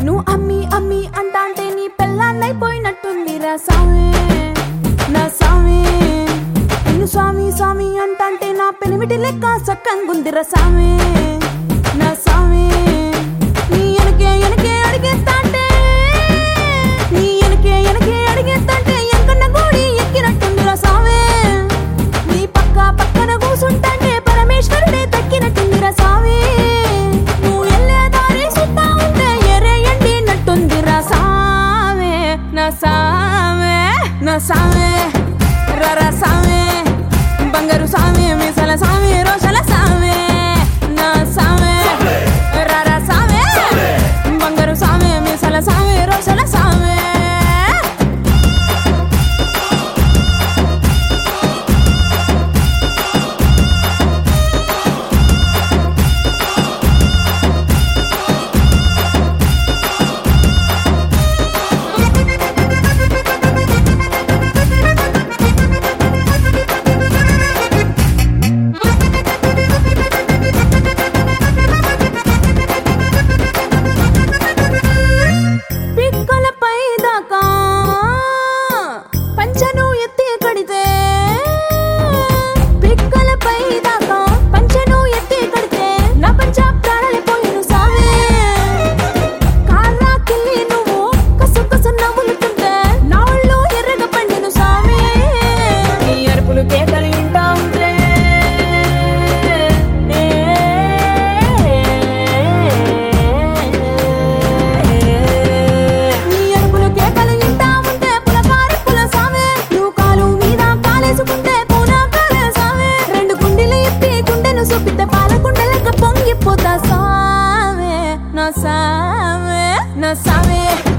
నువ్వు అమ్మి అమ్మి అంటాంటే నీ పెళ్ళాన్నైపోయినట్టుందిరా సామి నా సామి. నిన్ను స్వామి స్వామి అంటాంటే నా పెనిమిటి లెక్క సక్కంగుందిరా సామి నా సామి. నీ ఎనకే ఎనకే అడిగేస్తాంటే నీ ఎనకే ఎనకే అడిగేస్తాంటే ఎంకన్న గోడి ఎక్కినట్టుందిరా సామి. నీ పక్క పక్కన కూసుంటాంటే పరమేశ్వరుడే తక్కినట్టుందిరా సామి. నువ్వు ఎల్లే దారి సుత్తా ఉంటే ఎరే ఎండినట్టుందిరా సామి నా సామి నా సామి. రర సామి బంగారు సామి మీసల సామి రోషల సామి నా సామి. రర సామి బంగారు సామి మీసల సామి రోషల సామి. పిక్కలపై దాకా పంచను ఎత్తి కడితే పిక్కలపై దాకా పంచను ఎత్తి కడితే నా పంచ ప్రాణాలిపోయిను సామి. కారాకిల్లి నువ్వు కసు కసు నవ్వులుతుంటే నా ఒళ్ళు ఎర్రగా పండిను సామి. నీ అరుపులు కేకలు వింటా ఉంటే చూపితే పాలకుండలక పొంగిపోతా సామే నా సామే నా సామే.